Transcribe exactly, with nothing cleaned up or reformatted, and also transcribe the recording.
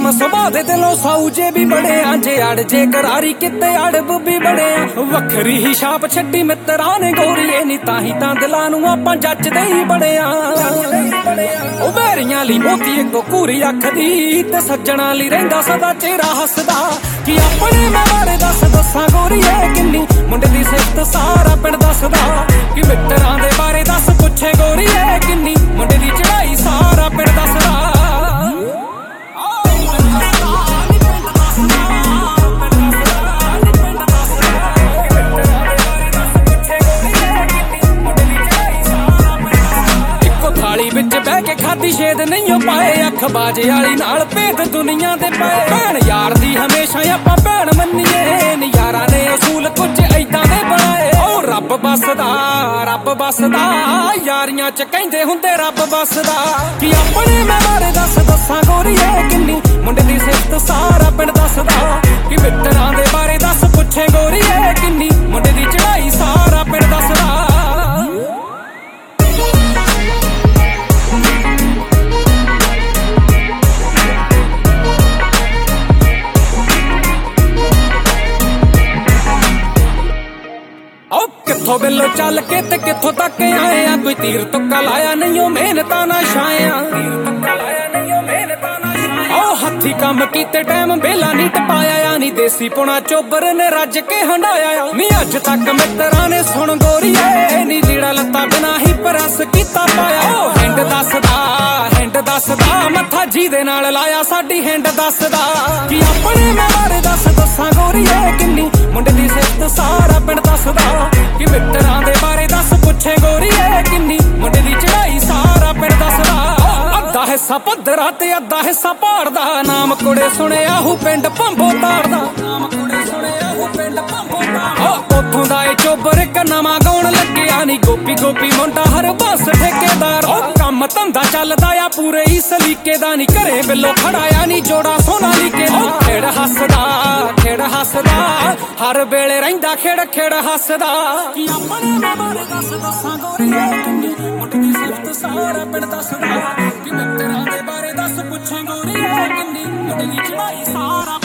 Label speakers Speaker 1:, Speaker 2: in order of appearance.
Speaker 1: ਕੰਮ ਸੁਭਾਅ ਦੇ ਦਿਲੋਂ ਸਾਊ ਜੇ ਵੀ ਬੜੇ ਆ, ਜੇ ਅੜ ਜੇ ਕਰਾਰੀ ਕਿਤੇ ਅੜਬ ਵੀ ਬੜੇ ਆ। ਵੱਖਰੀ ਹੀ ਛਾਪ ਛੱਡੀ ਮਿੱਤਰਾਂ ਨੇ ਗੋਰੀਏ ਨੀ, ਤਾਂ ਹੀ ਤਾਂ ਦਿਲਾਂ ਨੂੰ ਆਪਾਂ ਜੱਜਦੇ ਹੀ ਬੜੇ ਆ। ਉਹ ਬੈਰੀਆਂ ਲਈ ਮੋਤੀ ਇੱਕੋ ਘੂਰੀ ਅੱਖ ਦੀ, ਤੇ ਸੱਜਣਾ ਲਈ ਰਹਿੰਦਾ ਸਦਾ ਚਿਹਰਾ ਹੱਸਦਾ। ਕਿ ਆਪਣੇ ਮੈਂ ਬਾਰੇ ਦੱਸ ਦੱਸਾਂ ਗੋਰੀਏ ਕਿੰਨੀ, ਮੁੰਡੇ ਦੀ ਸਿਫਤ ਸਾਰਾ ਪਿੰਡ ਦੱਸਦਾ। ਕਿ ਮਿੱਤਰਾਂ ਦੇ ਬਾਰੇ ਦੱਸ ਪੁੱਛੇ ਗੋਰੀਏ ਕਿੰਨੀ, ਮੁੰਡੇ ਦੀ ਚੜਾਈ ਸਾਰਾ ਪਿੰਡ ਦੱਸਦਾ। ਵਿੱਚ ਬਹਿ ਕੇ ਖਾਦੀ ਛੇਦ ਨਹੀਂ ਪਾਏ, ਅੱਖ ਬਾਜੇ ਵਾਲੀ ਨਾਲ ਭੇਦ ਦੁਨੀਆ ਦੇ ਪਏ। ਭੈਣ ਯਾਰ ਦੀ ਹਮੇਸ਼ਾ ਆਪਾਂ ਭੈਣ ਮੰਨੀਏ, ਨਜ਼ਾਰਾਂ ਨੇ ਅਸੂਲ ਕੁਝ ਏਦਾਂ ਦੇ ਬਣਾਏ। ਉਹ ਰੱਬ ਬਸਦਾ ਰੱਬ ਬਸਦਾ, ਯਾਰੀਆਂ ਚ ਕਹਿੰਦੇ ਹੁੰਦੇ ਰੱਬ ਬਸਦਾ। ਕਿ ਆਪਣੇ ਮੈਂ ਬਾਰੇ ਦੱਸ ਦੱਸਾਂ ਗੋਰੀਏ ਕਿੰਨੀ, ਮੁੰਡੇ ਦੀ ਸਿਫਤ ਸਾਰਾ ਪਿੰਡ ਦੱਸਦਾ। ਕਿ ਮਿੱਤਰਾਂ ਦੇ ਬਾਰੇ ਦੱਸ ਪੁੱਛੇ ਗੋਰੀਏ ਕਿੰਨੀ, ਮੁੰਡੇ ਦੀ ਚੜਾਈ ਸਾਰਾ ਪਿੰਡ ਦੱਸਦਾ। ਕਿੱਥੋਂ ਬਿੱਲੋ ਚੱਲ ਕੇ ਤੇ ਕਿੱਥੋਂ ਤੱਕ ਆਏ ਆ, ਕੋਈ ਤੀਰ ਤੁੱਕਾ ਲਾਇਆ ਨਹੀਂ ਉਹ ਮਿਹਨਤਾਂ ਨਾ ਛਾਇਆ। ਉਹ ਹੱਥੀ ਕੰਮ ਕੀਤੇ ਟਾਈਮ ਬੇਲਾ ਨਹੀਂ ਟਪਾਇਆ, ਯਾਨੀ ਦੇਸੀ ਪੁਣਾ ਚੋਬਰ ਨੇ ਰੱਜ ਕੇ ਹੰਡਾਇਆ। ਨੀ ਅੱਜ ਤੱਕ ਮਿੱਤਰਾਂ ਨੇ ਸੁਣ ਗੋਰੀਏ ਨੀ, ਲੀੜਾ ਲੱਤਾ ਬਿਨਾ ਹੀ ਪ੍ਰੈਸ ਕੀਤਾ ਪਾਇਆ। ਉਹ ਹਿੰਡ ਦੱਸਦਾ ਹਿੰਡ ਦੱਸਦਾ, ਮੱਥਾ ਜਿਹਦੇ ਨਾਲ ਲਾਇਆ ਸਾਡੀ ਹਿੰਡ ਦੱਸਦਾ। ਕਿ ਆਪਣੇ ਮੈਂ ਬਾਰੇ ਦੱਸ ਦੱਸਾਂ ਗੋਰੀਏ ਕਿੰਨੀ, ਮੁੰਡੇ ਦੀ ਸਿਫਤ ਸਾਰਾ ਪਿੰਡ ਦੱਸਦਾ। ਕਿ ਮਿੱਤਰਾਂ ਦੇ ਬਾਰੇ ਦੱਸ ਪੁੱਛੇ ਗੋਰੀਏ ਕਿੰਨੀ, ਮੁੰਡੇ ਦੀ ਚੜਾਈ ਸਾਰਾ ਪਿੰਡ ਦੱਸਦਾ। ਅੱਧਾ ਹਿੱਸਾ ਪੱਧਰਾ ਤੇ ਅੱਧਾ ਹਿੱਸਾ ਪਹਾੜ ਦਾ, ਨਾਮ ਕੁੜੇ ਸੁਣਿਆ ਹੂ ਪਿੰਡ ਭੰਬੋ ਤਾੜਦਾ। ਨਾਮ ਕੁੜੇ ਸੁਣਿਆ ਹੂ ਪਿੰਡ ਭੰਬੋ ਤਾੜਦਾ। ਉੱਥੋਂ ਦਾ ਇਹ ਚੋਬਰ ਇੱਕ ਨਵਾਂ ਗਾਉਣ ਲੱਗਿਆ ਨੀ, ਗੋਪੀ ਗੋਪੀ ਮੁੰਡਾ ਹਰ ਬਸ ਠੇਕੇਦਾਰ। ਉਹ ਕੰਮ ਧੰਦਾ ਚੱਲਦਾ ਆ ਪੂਰੇ ਹੀ ਸਲੀਕੇ ਦਾ, ਨੀ ਘਰੇ ਬਿੱਲੋ ਖੜਾਇਆ ਨੀ ਜੋੜਾ ਸੋਨਾ ਲੀਕੇ ਦਾ। ਖੇੜ ਹੱਸਦਾ ਖੇੜ ਹੱਸਦਾ, ਹਰ ਵੇਲੇ ਰਹਿੰਦਾ ਖੇੜ ਖੇੜ ਹੱਸਦਾ। ਕਿ ਆਪਣੇ ਮੈਂ ਬਾਰੇ ਦੱਸ ਦੱਸਾਂ ਗੋਰੀਏ ਕਿੰਨੀ, ਮੁੰਡੇ ਦੀ ਸਿਫਤ ਸਾਰਾ ਪਿੰਡ ਦੱਸਦਾ। ਕਿ ਮਿੱਤਰਾਂ ਦੇ ਬਾਰੇ ਦੱਸ ਪੁੱਛੇ ਗੋਰੀਏ ਕਿੰਨੀ, ਮੁੰਡੇ ਦੀ ਚੜਾਈ ਸਾਰਾ